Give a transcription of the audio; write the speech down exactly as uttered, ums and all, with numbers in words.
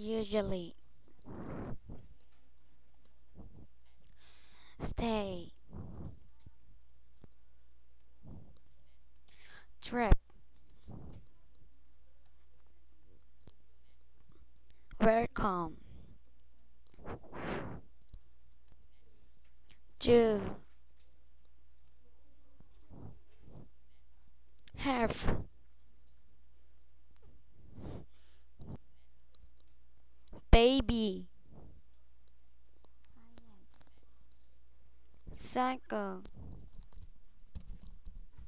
Usually. Stay. Trip. Welcome. Do. Have. Baby. Cycle.